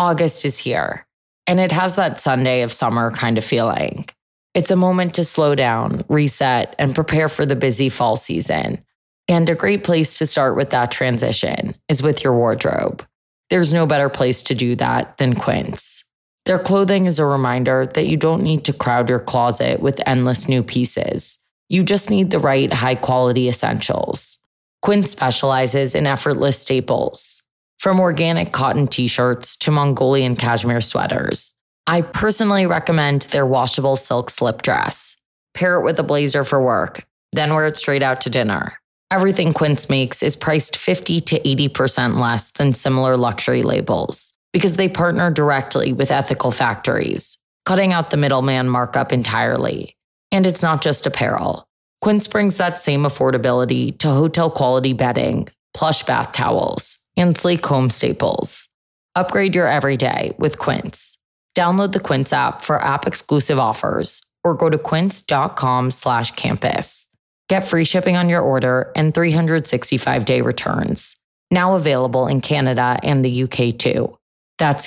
August is here, and it has that Sunday of summer kind of feeling. It's a moment to slow down, reset, and prepare for the busy fall season. And a great place to start with that transition is with your wardrobe. There's no better place to do that than Quince. Their clothing is a reminder that you don't need to crowd your closet with endless new pieces. You just need the right high-quality essentials. Quince specializes in effortless staples. From organic cotton t-shirts to Mongolian cashmere sweaters. I personally recommend their washable silk slip dress. Pair it with a blazer for work, then wear it straight out to dinner. Everything Quince makes is priced 50 to 80% less than similar luxury labels because they partner directly with ethical factories, cutting out the middleman markup entirely. And it's not just apparel. Quince brings that same affordability to hotel-quality bedding, plush bath towels, and sleek home staples. Upgrade your everyday with Quince. Download the Quince app for app-exclusive offers or go to quince.com/campus. Get free shipping on your order and 365-day returns. Now available in Canada and the UK too. That's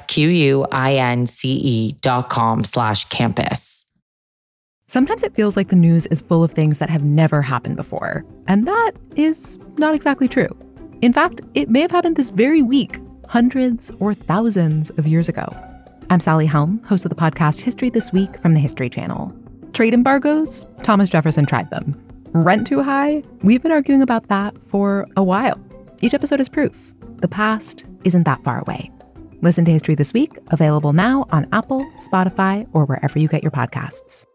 QUINCE.com/campus. Sometimes it feels like the news is full of things that have never happened before. And that is not exactly true. In fact, it may have happened this very week, hundreds or thousands of years ago. I'm Sally Helm, host of the podcast History This Week from the History Channel. Trade embargoes? Thomas Jefferson tried them. Rent too high? We've been arguing about that for a while. Each episode is proof. The past isn't that far away. Listen to History This Week, available now on Apple, Spotify, or wherever you get your podcasts.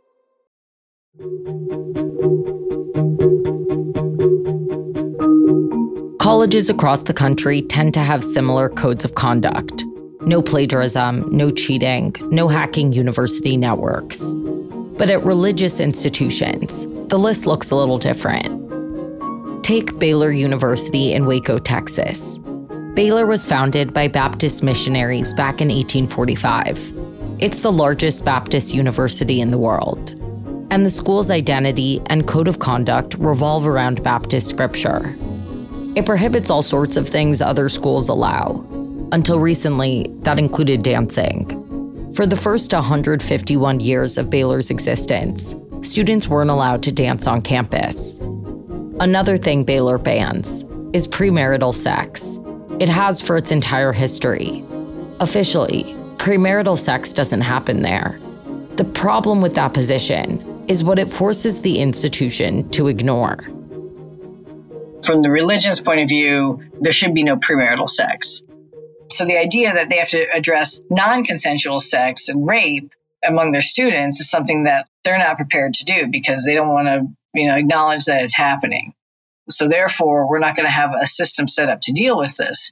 Colleges across the country tend to have similar codes of conduct. No plagiarism, no cheating, no hacking university networks. But at religious institutions, the list looks a little different. Take Baylor University in Waco, Texas. Baylor was founded by Baptist missionaries back in 1845. It's the largest Baptist university in the world. And the school's identity and code of conduct revolve around Baptist scripture. It prohibits all sorts of things other schools allow. Until recently, that included dancing. For the first 151 years of Baylor's existence, students weren't allowed to dance on campus. Another thing Baylor bans is premarital sex. It has for its entire history. Officially, premarital sex doesn't happen there. The problem with that position is what it forces the institution to ignore. From the religion's point of view, there should be no premarital sex. So the idea that they have to address non-consensual sex and rape among their students is something that they're not prepared to do because they don't want to, acknowledge that it's happening. So therefore, we're not going to have a system set up to deal with this.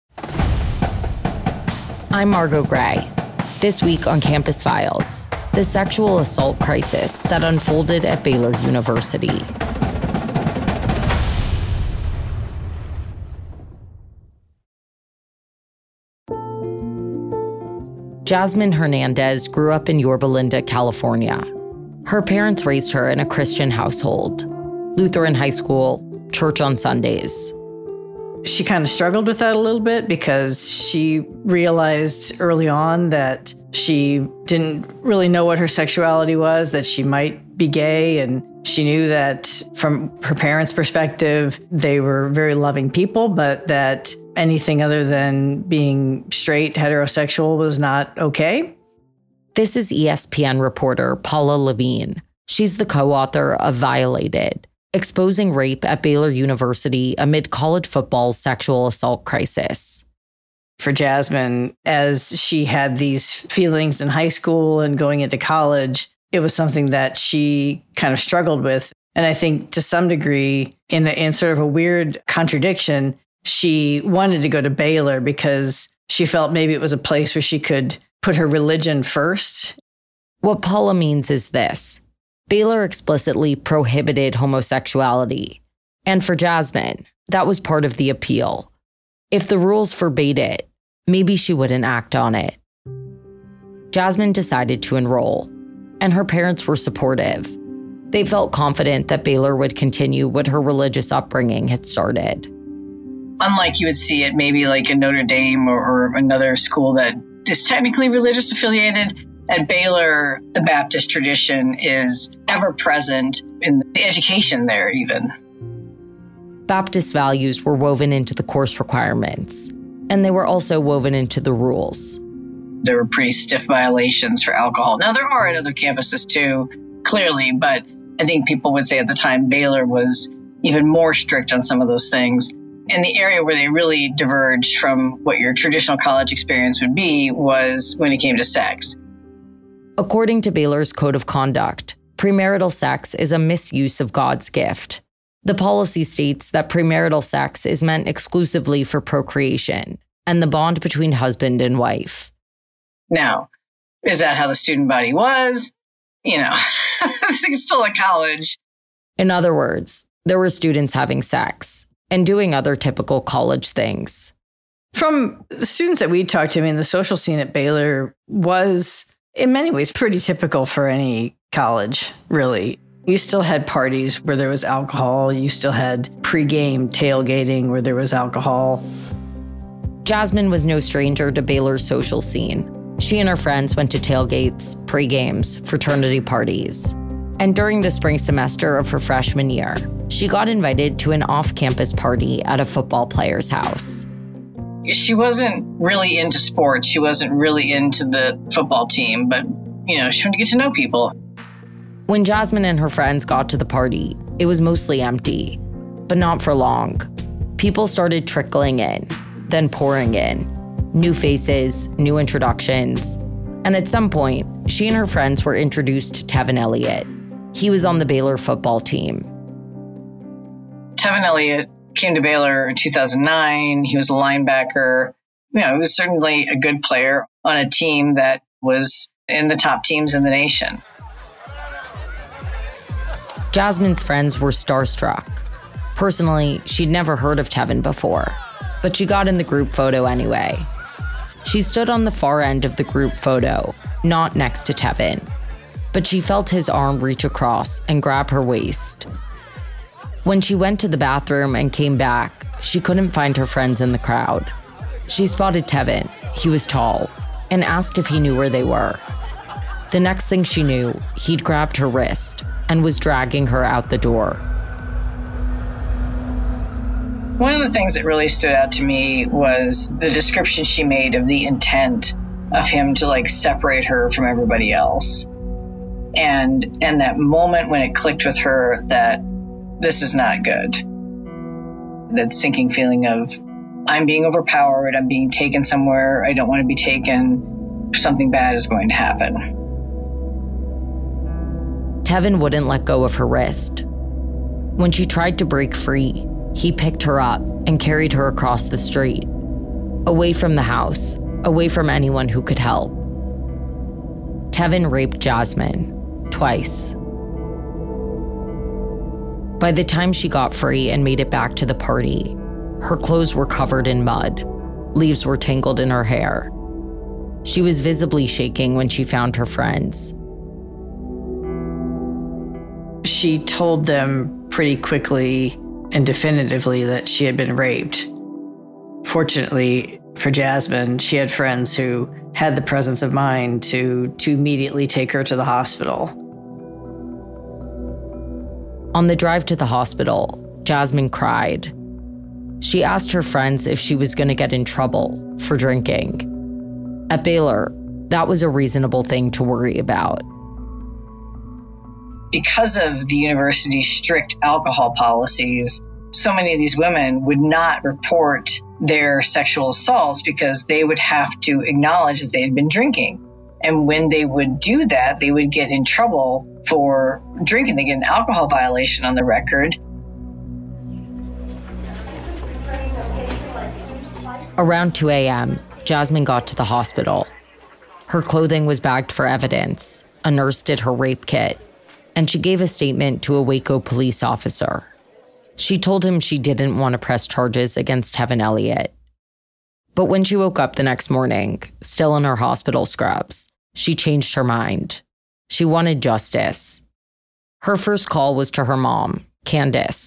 I'm Margot Gray. This week on Campus Files, the sexual assault crisis that unfolded at Baylor University. Jasmine Hernandez grew up in Yorba Linda, California. Her parents raised her in a Christian household, Lutheran high school, church on Sundays. She kind of struggled with that a little bit because she realized early on that she didn't really know what her sexuality was, that she might be gay, and she knew that from her parents' perspective, they were very loving people, but that anything other than being straight, heterosexual was not okay. This is ESPN reporter Paula Levine. She's the co-author of Violated, Exposing Rape at Baylor University Amid College Football's Sexual Assault Crisis. For Jasmine, as she had these feelings in high school and going into college, it was something that she kind of struggled with. And I think to some degree, in sort of a weird contradiction, she wanted to go to Baylor because she felt maybe it was a place where she could put her religion first. What Paula means is this. Baylor explicitly prohibited homosexuality. And for Jasmine, that was part of the appeal. If the rules forbade it, maybe she wouldn't act on it. Jasmine decided to enroll, and her parents were supportive. They felt confident that Baylor would continue what her religious upbringing had started. unlike you would see it maybe like in Notre Dame or another school that is technically religious affiliated, at Baylor, the Baptist tradition is ever present in the education there even. Baptist values were woven into the course requirements, and they were also woven into the rules. There were pretty stiff violations for alcohol. Now, there are at other campuses too, clearly, but I think people would say at the time Baylor was even more strict on some of those things. And the area where they really diverged from what your traditional college experience would be was when it came to sex. According to Baylor's Code of Conduct, premarital sex is a misuse of God's gift. The policy states that premarital sex is meant exclusively for procreation and the bond between husband and wife. Now, is that how the student body was? I think it's still a college. In other words, there were students having sex and doing other typical college things. From the students that we talked to, the social scene at Baylor was, in many ways, pretty typical for any college, really. You still had parties where there was alcohol. You still had pregame tailgating where there was alcohol. Jasmine was no stranger to Baylor's social scene. She and her friends went to tailgates, pregames, fraternity parties. And during the spring semester of her freshman year, she got invited to an off-campus party at a football player's house. She wasn't really into sports. She wasn't really into the football team, but, she wanted to get to know people. When Jasmine and her friends got to the party, it was mostly empty, but not for long. People started trickling in, then pouring in. New faces, new introductions. And at some point, she and her friends were introduced to Tevin Elliott. He was on the Baylor football team. Tevin Elliott came to Baylor in 2009. He was a linebacker. He was certainly a good player on a team that was in the top teams in the nation. Jasmine's friends were starstruck. Personally, she'd never heard of Tevin before, but she got in the group photo anyway. She stood on the far end of the group photo, not next to Tevin, but she felt his arm reach across and grab her waist. When she went to the bathroom and came back, she couldn't find her friends in the crowd. She spotted Tevin, he was tall, and asked if he knew where they were. The next thing she knew, he'd grabbed her wrist and was dragging her out the door. One of the things that really stood out to me was the description she made of the intent of him to separate her from everybody else. And that moment when it clicked with her that this is not good. That sinking feeling of I'm being overpowered, I'm being taken somewhere I don't want to be taken, something bad is going to happen. Tevin wouldn't let go of her wrist. When she tried to break free, he picked her up and carried her across the street, away from the house, away from anyone who could help. Tevin raped Jasmine twice. By the time she got free and made it back to the party, her clothes were covered in mud. Leaves were tangled in her hair. She was visibly shaking when she found her friends. She told them pretty quickly and definitively that she had been raped. Fortunately for Jasmine, she had friends who had the presence of mind to immediately take her to the hospital. On the drive to the hospital, Jasmine cried. She asked her friends if she was going to get in trouble for drinking. At Baylor, that was a reasonable thing to worry about. Because of the university's strict alcohol policies, so many of these women would not report their sexual assaults because they would have to acknowledge that they had been drinking. And when they would do that, they would get in trouble for drinking. They get an alcohol violation on the record. Around 2 a.m., Jasmine got to the hospital. Her clothing was bagged for evidence. A nurse did her rape kit, and she gave a statement to a Waco police officer. She told him she didn't want to press charges against Tevin Elliott. But when she woke up the next morning, still in her hospital scrubs, she changed her mind. She wanted justice. Her first call was to her mom, Candace.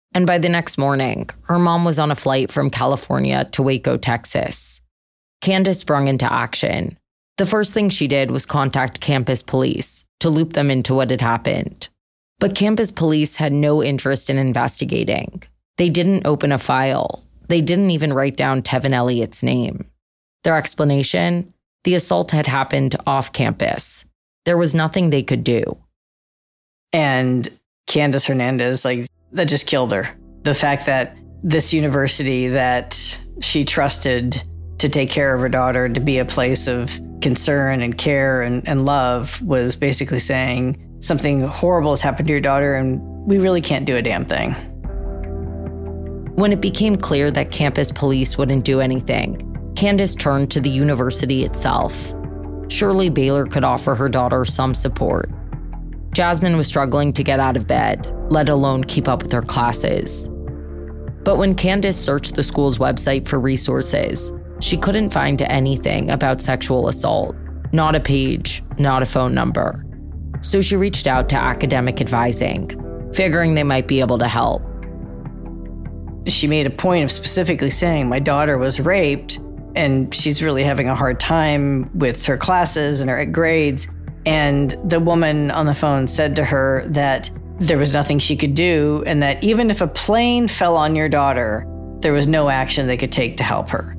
And by the next morning, her mom was on a flight from California to Waco, Texas. Candace sprung into action. The first thing she did was contact campus police to loop them into what had happened. But campus police had no interest in investigating. They didn't open a file. They didn't even write down Tevin Elliott's name. Their explanation? The assault had happened off campus. There was nothing they could do. And Candace Hernandez, that just killed her. The fact that this university that she trusted to take care of her daughter, to be a place of concern and care and love, was basically saying something horrible has happened to your daughter and we really can't do a damn thing. When it became clear that campus police wouldn't do anything, Candace turned to the university itself. Surely Baylor could offer her daughter some support. Jasmine was struggling to get out of bed, let alone keep up with her classes. But when Candace searched the school's website for resources, she couldn't find anything about sexual assault. Not a page, not a phone number. So she reached out to academic advising, figuring they might be able to help. She made a point of specifically saying, my daughter was raped and she's really having a hard time with her classes and her grades. And the woman on the phone said to her that there was nothing she could do and that even if a plane fell on your daughter, there was no action they could take to help her.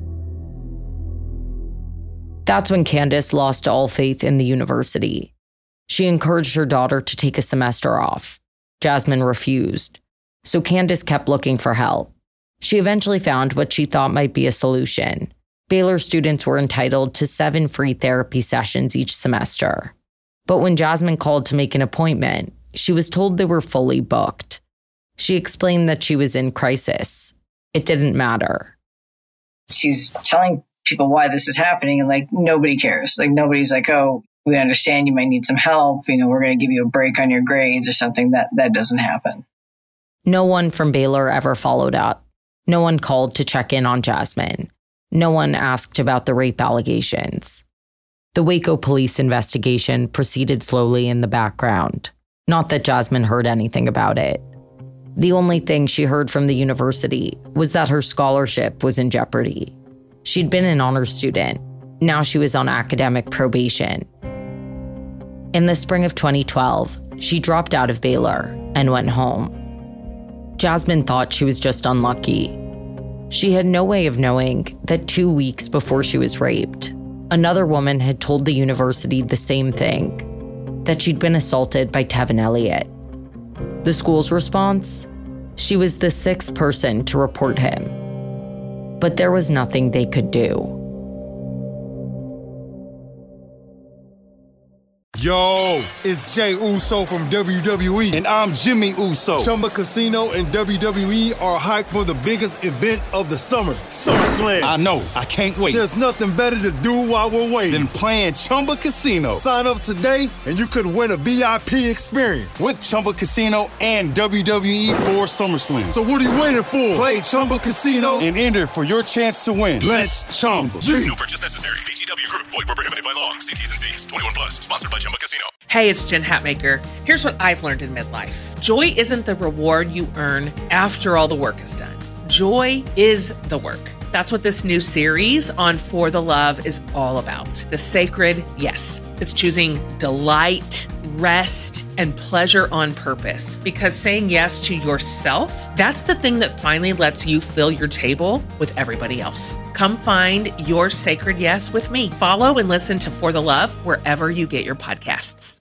That's when Candace lost all faith in the university. She encouraged her daughter to take a semester off. Jasmine refused. So Candace kept looking for help. She eventually found what she thought might be a solution. Baylor students were entitled to 7 free therapy sessions each semester. But when Jasmine called to make an appointment, she was told they were fully booked. She explained that she was in crisis. It didn't matter. She's telling people why this is happening and nobody cares. Nobody's oh, we understand you might need some help. We're going to give you a break on your grades or something. That doesn't happen. No one from Baylor ever followed up. No one called to check in on Jasmine. No one asked about the rape allegations. The Waco police investigation proceeded slowly in the background. Not that Jasmine heard anything about it. The only thing she heard from the university was that her scholarship was in jeopardy. She'd been an honors student. Now she was on academic probation. In the spring of 2012, she dropped out of Baylor and went home. Jasmine thought she was just unlucky. She had no way of knowing that 2 weeks before she was raped, another woman had told the university the same thing, that she'd been assaulted by Tevin Elliott. The school's response? She was the 6th person to report him. But there was nothing they could do. Yo, it's Jey Uso from WWE, and I'm Jimmy Uso. Chumba Casino and WWE are hyped for the biggest event of the summer, SummerSlam. I know, I can't wait. There's nothing better to do while we're waiting than playing Chumba Casino. Sign up today, and you could win a VIP experience with Chumba Casino and WWE for SummerSlam. So what are you waiting for? Play Chumba Casino and enter for your chance to win. Let's Chumba. No purchase necessary. VGW Group. Void where prohibited by law. See T's and C's. 21 plus. Sponsored by Chumba Casino. Hey, it's Jen Hatmaker. Here's what I've learned in midlife. Joy isn't the reward you earn after all the work is done. Joy is the work. That's what this new series on For the Love is all about. The sacred yes. It's choosing delight, rest, and pleasure on purpose. Because saying yes to yourself, that's the thing that finally lets you fill your table with everybody else. Come find your sacred yes with me. Follow and listen to For the Love wherever you get your podcasts.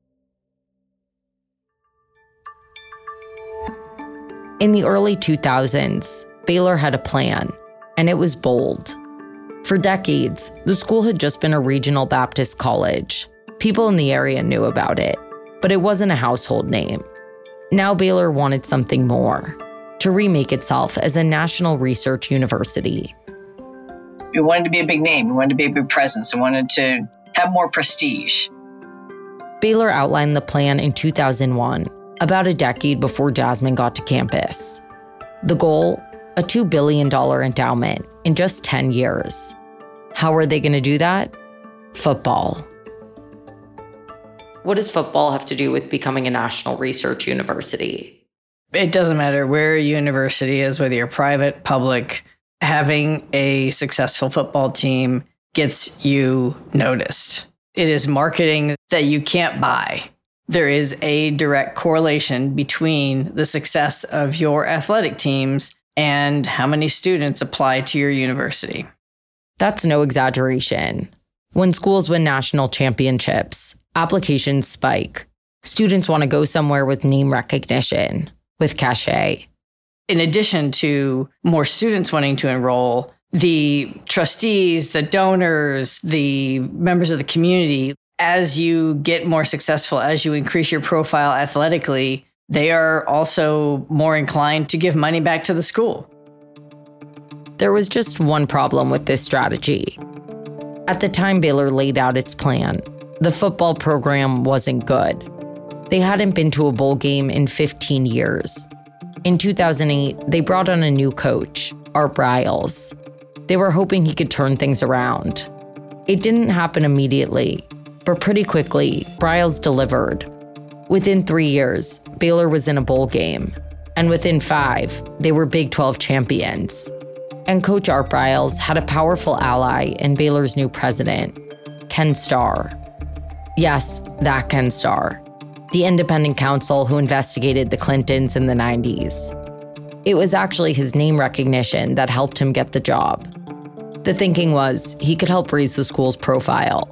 In the early 2000s, Baylor had a plan, and it was bold. For decades, the school had just been a regional Baptist college. People in the area knew about it, but it wasn't a household name. Now Baylor wanted something more, to remake itself as a national research university. We wanted to be a big name. We wanted to be a big presence. We wanted to have more prestige. Baylor outlined the plan in 2001, about a decade before Jasmine got to campus. The goal? A $2 billion endowment in just 10 years. How are they going to do that? Football. What does football have to do with becoming a national research university? It doesn't matter where a university is, whether you're private, public, having a successful football team gets you noticed. It is marketing that you can't buy. There is a direct correlation between the success of your athletic teams and how many students apply to your university. That's no exaggeration. When schools win national championships, applications spike. Students want to go somewhere with name recognition, with cachet. In addition to more students wanting to enroll, the trustees, the donors, the members of the community, as you get more successful, as you increase your profile athletically, they are also more inclined to give money back to the school. There was just one problem with this strategy. At the time Baylor laid out its plan, the football program wasn't good. They hadn't been to a bowl game in 15 years. In 2008, they brought on a new coach, Art Briles. They were hoping he could turn things around. It didn't happen immediately, but pretty quickly, Briles delivered. Within 3 years, Baylor was in a bowl game, and within 5, they were Big 12 champions. And Coach Art Briles had a powerful ally in Baylor's new president, Ken Starr. Yes, that Ken Starr, the independent counsel who investigated the Clintons in the 90s. It was actually his name recognition that helped him get the job. The thinking was he could help raise the school's profile.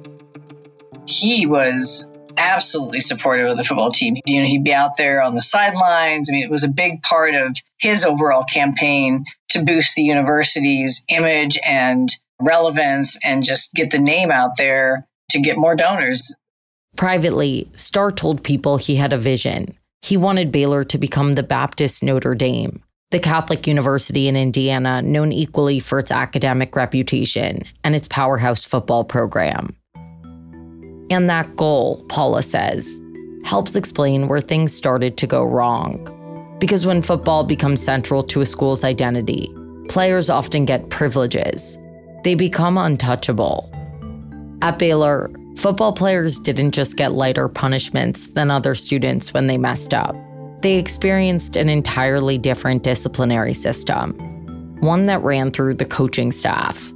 He was absolutely supportive of the football team. He'd be out there on the sidelines. It was a big part of his overall campaign to boost the university's image and relevance and just get the name out there to get more donors. Privately, Starr told people he had a vision. He wanted Baylor to become the Baptist Notre Dame, the Catholic university in Indiana known equally for its academic reputation and its powerhouse football program. And that goal, Paula says, helps explain where things started to go wrong. Because when football becomes central to a school's identity, players often get privileges. They become untouchable. At Baylor, football players didn't just get lighter punishments than other students when they messed up. They experienced an entirely different disciplinary system, one that ran through the coaching staff.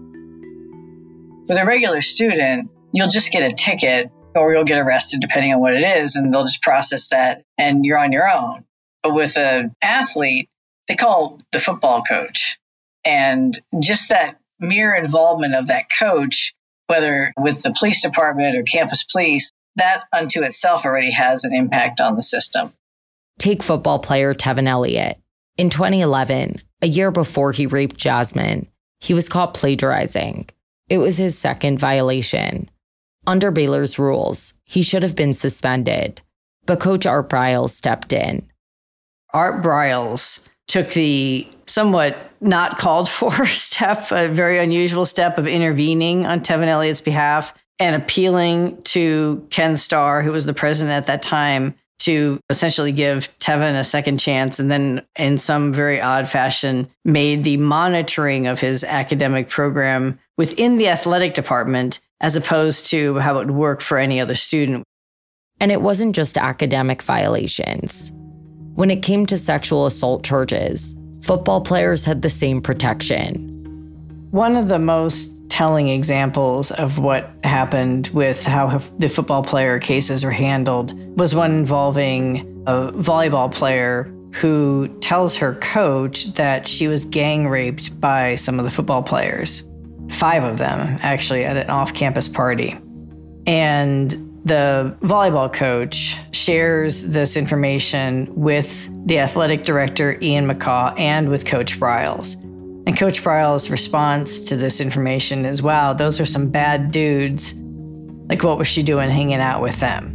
With a regular student, you'll just get a ticket or you'll get arrested depending on what it is, and they'll just process that and you're on your own. But with an athlete, they call the football coach. And just that mere involvement of that coach, whether with the police department or campus police, that unto itself already has an impact on the system. Take football player Tevin Elliott. In 2011, a year before he raped Jasmine, he was caught plagiarizing. It was his second violation. Under Baylor's rules, he should have been suspended, but Coach Art Briles stepped in. Art Briles took the somewhat not called for step, a very unusual step of intervening on Tevin Elliott's behalf and appealing to Ken Starr, who was the president at that time, to essentially give Tevin a second chance, and then in some very odd fashion made the monitoring of his academic program within the athletic department as opposed to how it would work for any other student. And it wasn't just academic violations. When it came to sexual assault charges, football players had the same protection. One of the most telling examples of what happened with how the football player cases were handled was one involving a volleyball player who tells her coach that she was gang raped by some of the football players. 5 of them, actually, at an off-campus party. And the volleyball coach shares this information with the athletic director, Ian McCaw, and with Coach Briles. And Coach Briles' response to this information is, wow, those are some bad dudes. Like, what was she doing hanging out with them?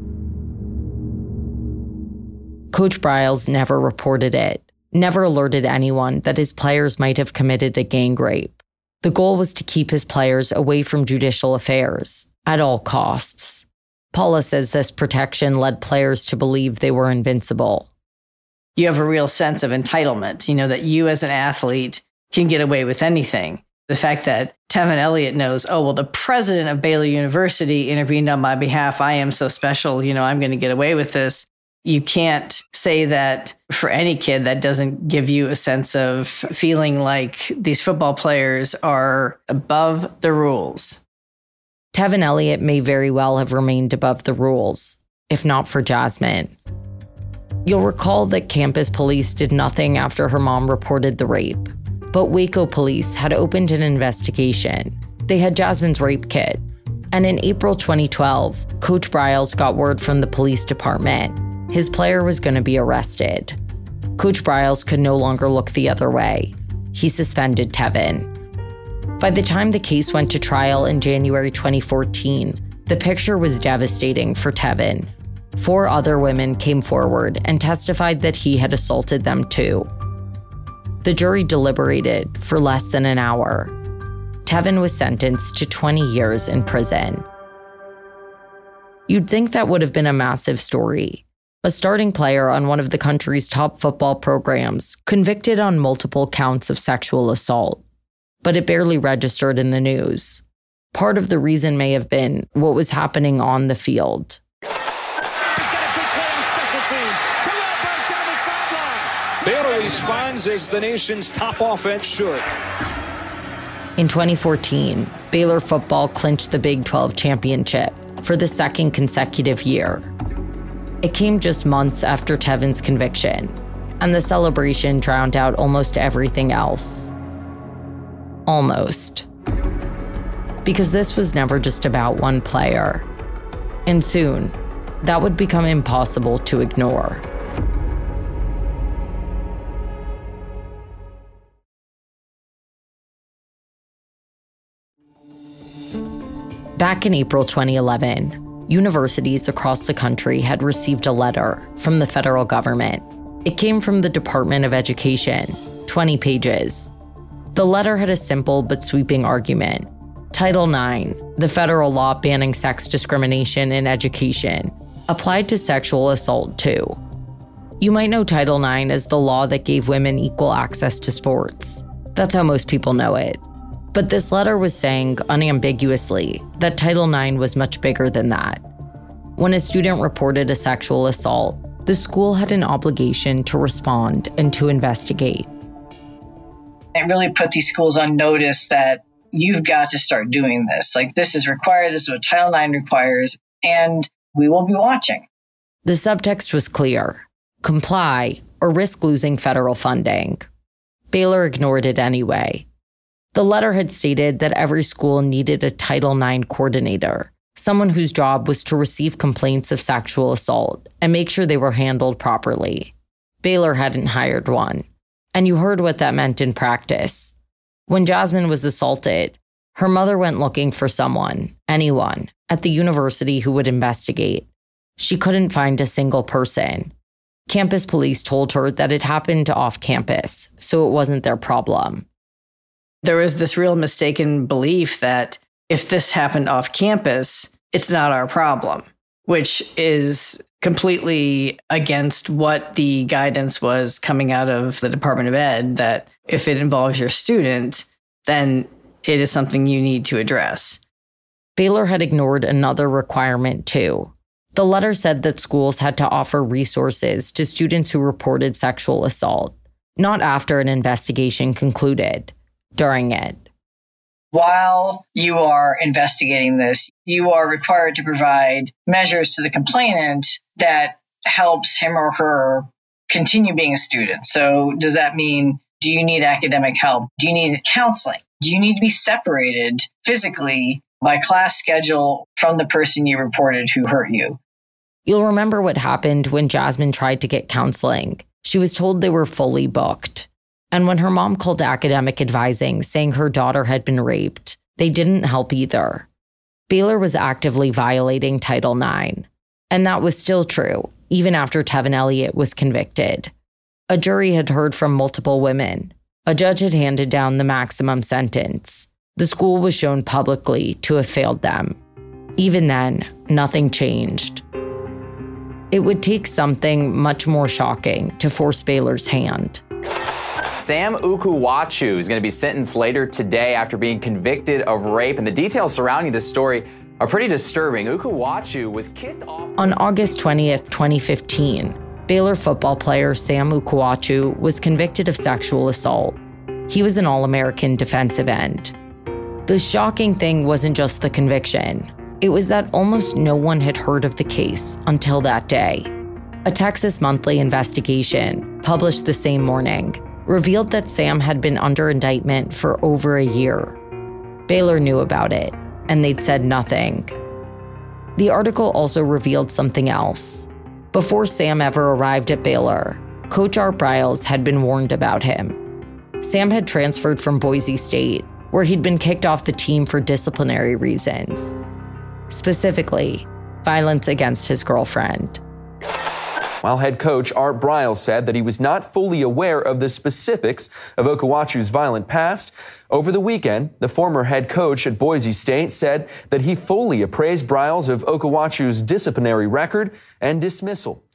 Coach Briles never reported it, never alerted anyone that his players might have committed a gang rape. The goal was to keep his players away from judicial affairs at all costs. Paula says this protection led players to believe they were invincible. You have a real sense of entitlement, that you as an athlete can get away with anything. The fact that Tevin Elliott knows, oh, well, the president of Baylor University intervened on my behalf. I am so special, I'm going to get away with this. You can't say that for any kid. That doesn't give you a sense of feeling like these football players are above the rules. Tevin Elliott may very well have remained above the rules, if not for Jasmine. You'll recall that campus police did nothing after her mom reported the rape, but Waco police had opened an investigation. They had Jasmine's rape kit, and in April 2012, Coach Briles got word from the police department his player was going to be arrested. Coach Briles could no longer look the other way. He suspended Tevin. By the time the case went to trial in January 2014, the picture was devastating for Tevin. 4 other women came forward and testified that he had assaulted them too. The jury deliberated for less than an hour. Tevin was sentenced to 20 years in prison. You'd think that would have been a massive story. A starting player on one of the country's top football programs, convicted on multiple counts of sexual assault. But it barely registered in the news. Part of the reason may have been what was happening on the field. Baylor responds as the nation's top offense should. In 2014, Baylor football clinched the Big 12 championship for the second consecutive year. It came just months after Tevin's conviction, and the celebration drowned out almost everything else. Almost. Because this was never just about one player. And soon, that would become impossible to ignore. Back in April 2011, universities across the country had received a letter from the federal government. It came from the Department of Education, 20 pages. The letter had a simple but sweeping argument. Title IX, the federal law banning sex discrimination in education, applied to sexual assault too. You might know Title IX as the law that gave women equal access to sports. That's how most people know it. But this letter was saying unambiguously that Title IX was much bigger than that. When a student reported a sexual assault, the school had an obligation to respond and to investigate. It really put these schools on notice that you've got to start doing this. Like, this is required, this is what Title IX requires, and we will be watching. The subtext was clear: comply or risk losing federal funding. Baylor ignored it anyway. The letter had stated that every school needed a Title IX coordinator, someone whose job was to receive complaints of sexual assault and make sure they were handled properly. Baylor hadn't hired one, and you heard what that meant in practice. When Jasmine was assaulted, her mother went looking for someone, anyone, at the university who would investigate. She couldn't find a single person. Campus police told her that it happened off campus, so it wasn't their problem. There was this real mistaken belief that if this happened off campus, it's not our problem, which is completely against what the guidance was coming out of the Department of Ed, that if it involves your student, then it is something you need to address. Baylor had ignored another requirement too. The letter said that schools had to offer resources to students who reported sexual assault, not after an investigation concluded. During it. While you are investigating this, you are required to provide measures to the complainant that helps him or her continue being a student. So does that mean, do you need academic help? Do you need counseling? Do you need to be separated physically by class schedule from the person you reported who hurt you? You'll remember what happened when Jasmine tried to get counseling. She was told they were fully booked. And when her mom called academic advising saying her daughter had been raped, they didn't help either. Baylor was actively violating Title IX. And that was still true, even after Tevin Elliott was convicted. A jury had heard from multiple women. A judge had handed down the maximum sentence. The school was shown publicly to have failed them. Even then, nothing changed. It would take something much more shocking to force Baylor's hand. Sam Ukuwachu is going to be sentenced later today after being convicted of rape, and the details surrounding this story are pretty disturbing. Ukuwachu was kicked off. On August 20th, 2015, Baylor football player Sam Ukuwachu was convicted of sexual assault. He was an All-American defensive end. The shocking thing wasn't just the conviction. It was that almost no one had heard of the case until that day. A Texas Monthly investigation, published the same morning, revealed that Sam had been under indictment for over a year. Baylor knew about it, and they'd said nothing. The article also revealed something else. Before Sam ever arrived at Baylor, Coach Art Briles had been warned about him. Sam had transferred from Boise State, where he'd been kicked off the team for disciplinary reasons. Specifically, violence against his girlfriend. While head coach Art Briles said that he was not fully aware of the specifics of Ukuwachu's violent past, over the weekend, the former head coach at Boise State said that he fully appraised Briles of Ukuwachu's disciplinary record and dismissal.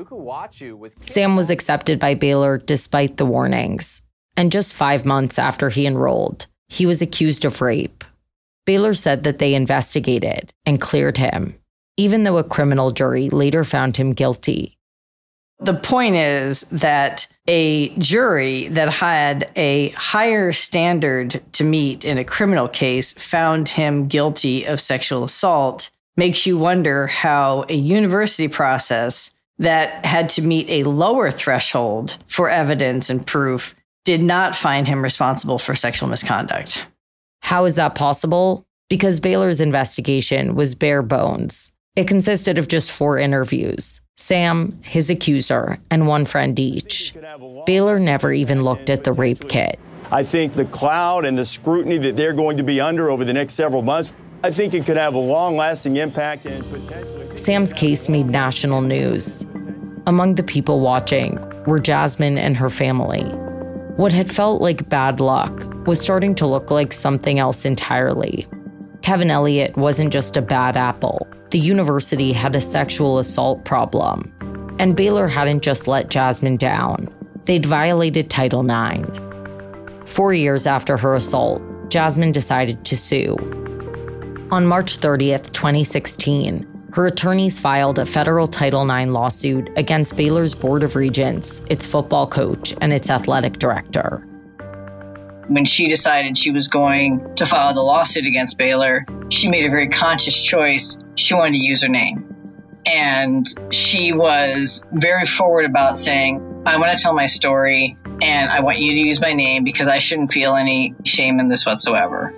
Sam was accepted by Baylor despite the warnings. And just 5 months after he enrolled, he was accused of rape. Baylor said that they investigated and cleared him, even though a criminal jury later found him guilty. The point is that a jury that had a higher standard to meet in a criminal case found him guilty of sexual assault. Makes you wonder how a university process that had to meet a lower threshold for evidence and proof did not find him responsible for sexual misconduct. How is that possible? Because Baylor's investigation was bare bones. It consisted of just 4 interviews, Sam, his accuser, and 1 friend each. Baylor never even looked at the rape kit. I think the cloud and the scrutiny that they're going to be under over the next several months, I think it could have a long-lasting impact and potentially... Sam's case made national news. Among the people watching were Jasmine and her family. What had felt like bad luck was starting to look like something else entirely. Tevin Elliott wasn't just a bad apple. The university had a sexual assault problem. And Baylor hadn't just let Jasmine down. They'd violated Title IX. 4 years after her assault, Jasmine decided to sue. On March 30th, 2016, her attorneys filed a federal Title IX lawsuit against Baylor's Board of Regents, its football coach, and its athletic director. When she decided she was going to file the lawsuit against Baylor, she made a very conscious choice. She wanted to use her name. And she was very forward about saying, I want to tell my story, and I want you to use my name because I shouldn't feel any shame in this whatsoever.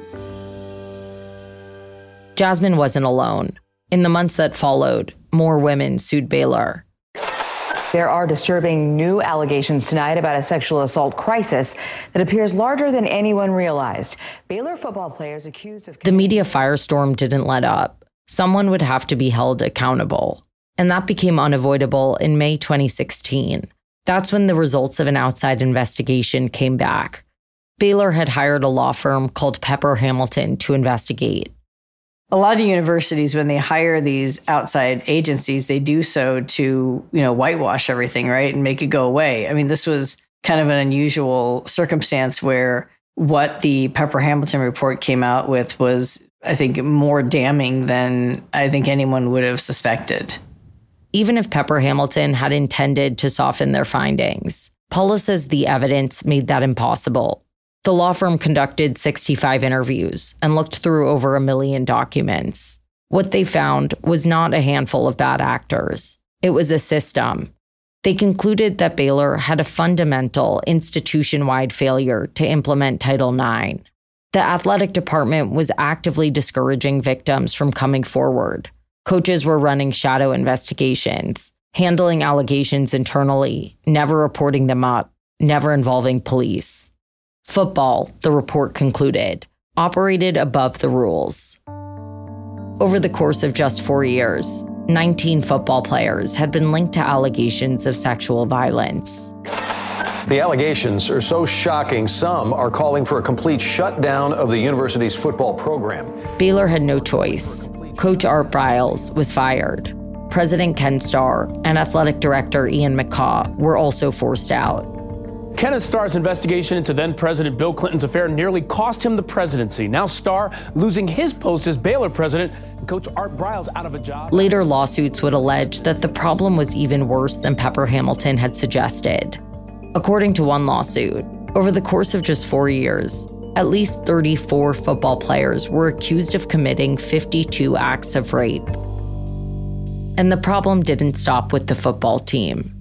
Jasmine wasn't alone. In the months that followed, more women sued Baylor. There are disturbing new allegations tonight about a sexual assault crisis that appears larger than anyone realized. Baylor football players accused of... The media firestorm didn't let up. Someone would have to be held accountable. And that became unavoidable in May 2016. That's when the results of an outside investigation came back. Baylor had hired a law firm called Pepper Hamilton to investigate. A lot of universities, when they hire these outside agencies, they do so to, whitewash everything, right? And make it go away. I mean, this was kind of an unusual circumstance where what the Pepper Hamilton report came out with was, I think, more damning than I think anyone would have suspected. Even if Pepper Hamilton had intended to soften their findings, Paula says the evidence made that impossible. The law firm conducted 65 interviews and looked through over 1 million documents. What they found was not a handful of bad actors. It was a system. They concluded that Baylor had a fundamental institution-wide failure to implement Title IX. The athletic department was actively discouraging victims from coming forward. Coaches were running shadow investigations, handling allegations internally, never reporting them up, never involving police. Football, the report concluded, operated above the rules. Over the course of just 4 years, 19 football players had been linked to allegations of sexual violence. The allegations are so shocking, some are calling for a complete shutdown of the university's football program. Baylor had no choice. Coach Art Briles was fired. President Ken Starr and athletic director Ian McCaw were also forced out. Kenneth Starr's investigation into then-President Bill Clinton's affair nearly cost him the presidency. Now Starr losing his post as Baylor president and Coach Art Briles out of a job. Later lawsuits would allege that the problem was even worse than Pepper Hamilton had suggested. According to one lawsuit, over the course of just 4 years, at least 34 football players were accused of committing 52 acts of rape. And the problem didn't stop with the football team.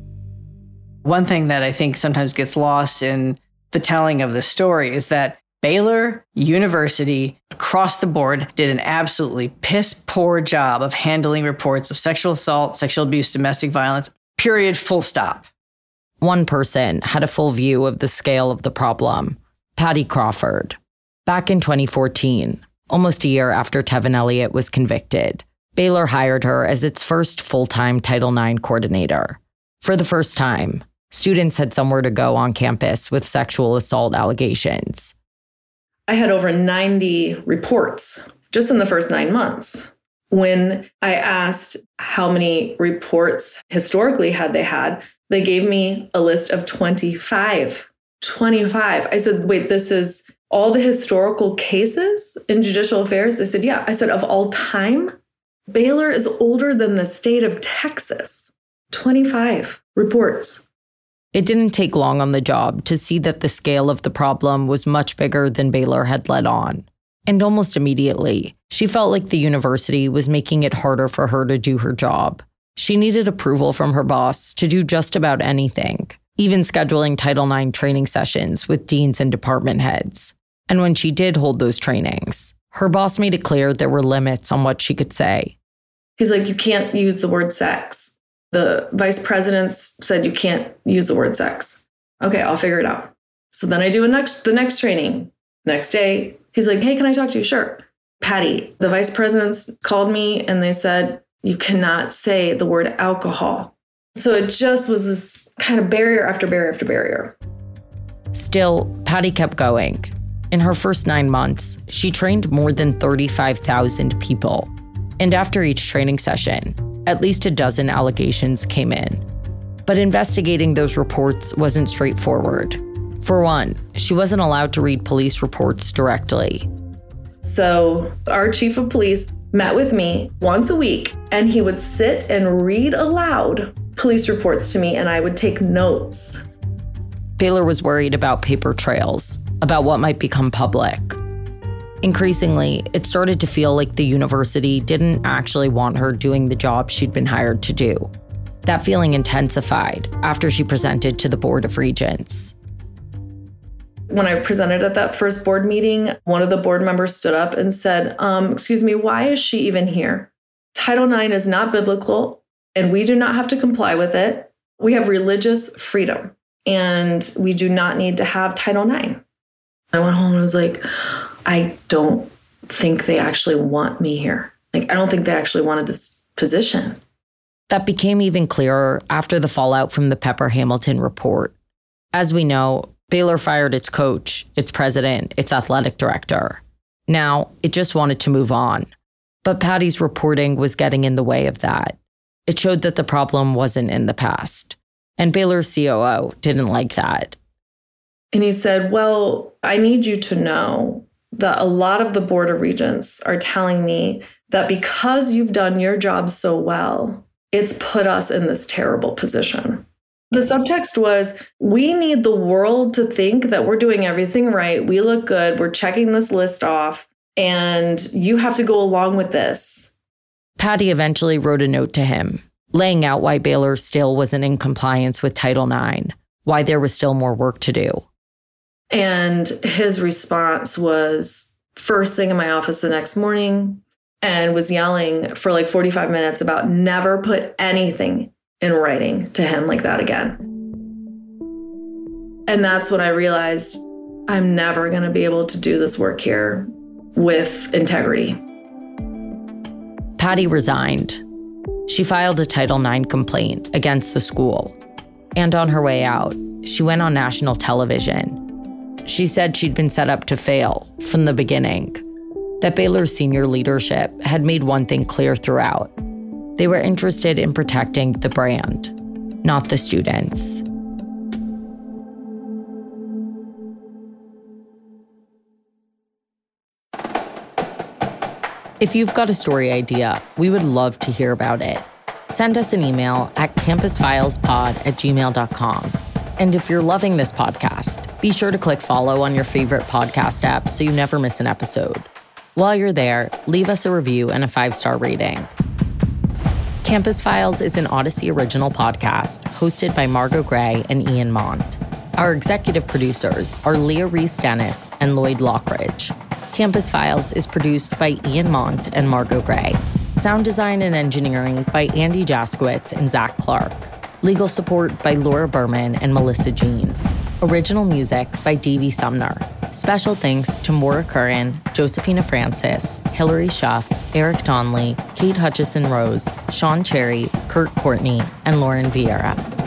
One thing that I think sometimes gets lost in the telling of the story is that Baylor University, across the board, did an absolutely piss-poor job of handling reports of sexual assault, sexual abuse, domestic violence, period, full stop. One person had a full view of the scale of the problem, Patty Crawford. Back in 2014, almost a year after Tevin Elliott was convicted, Baylor hired her as its first full-time Title IX coordinator. For the first time, students had somewhere to go on campus with sexual assault allegations. I had over 90 reports just in the first 9 months. When I asked how many reports historically had they gave me a list of 25. 25. I said, wait, this is all the historical cases in judicial affairs? They said, yeah. I said, of all time? Baylor is older than the state of Texas. 25 reports. It didn't take long on the job to see that the scale of the problem was much bigger than Baylor had let on. And almost immediately, she felt like the university was making it harder for her to do her job. She needed approval from her boss to do just about anything, even scheduling Title IX training sessions with deans and department heads. And when she did hold those trainings, her boss made it clear there were limits on what she could say. He's like, you can't use the word sex. The vice presidents said you can't use the word sex. Okay, I'll figure it out. So then I do the next training. Next day, he's like, hey, can I talk to you? Sure. Patty, the vice presidents called me and they said, you cannot say the word alcohol. So it just was this kind of barrier after barrier after barrier. Still, Patty kept going. In her first 9 months, she trained more than 35,000 people. And after each training session, at least a dozen allegations came in. But investigating those reports wasn't straightforward. For one, she wasn't allowed to read police reports directly. So our chief of police met with me once a week, and he would sit and read aloud police reports to me, and I would take notes. Baylor was worried about paper trails, about what might become public. Increasingly, it started to feel like the university didn't actually want her doing the job she'd been hired to do. That feeling intensified after she presented to the Board of Regents. When I presented at that first board meeting, one of the board members stood up and said, excuse me, why is she even here? Title IX is not biblical, and we do not have to comply with it. We have religious freedom, and we do not need to have Title IX. I went home and I was like, I don't think they actually want me here. Like, I don't think they actually wanted this position. That became even clearer after the fallout from the Pepper Hamilton report. As we know, Baylor fired its coach, its president, its athletic director. Now, it just wanted to move on. But Patty's reporting was getting in the way of that. It showed that the problem wasn't in the past. And Baylor's COO didn't like that. And he said, well, I need you to know that a lot of the Board of Regents are telling me that because you've done your job so well, it's put us in this terrible position. The subtext was, we need the world to think that we're doing everything right. We look good. We're checking this list off, and you have to go along with this. Patty eventually wrote a note to him, laying out why Baylor still wasn't in compliance with Title IX, why there was still more work to do. And his response was first thing in my office the next morning, and was yelling for like 45 minutes about never put anything in writing to him like that again. And that's when I realized I'm never going to be able to do this work here with integrity. Patty resigned. She filed a Title IX complaint against the school. And on her way out, she went on national television. She said she'd been set up to fail from the beginning, that Baylor's senior leadership had made one thing clear throughout. They were interested in protecting the brand, not the students. If you've got a story idea, we would love to hear about it. Send us an email at campusfilespod@gmail.com. And if you're loving this podcast, be sure to click follow on your favorite podcast app so you never miss an episode. While you're there, leave us a review and a 5-star rating. Campus Files is an Odyssey original podcast hosted by Margot Gray and Ian Mont. Our executive producers are Leah Reese-Dennis and Lloyd Lockridge. Campus Files is produced by Ian Mont and Margot Gray. Sound design and engineering by Andy Jaskowitz and Zach Clark. Legal support by Laura Berman and Melissa Jean. Original music by Davey Sumner. Special thanks to Maura Curran, Josephina Francis, Hillary Schuff, Eric Donnelly, Kate Hutchison Rose, Sean Cherry, Kurt Courtney, and Lauren Vieira.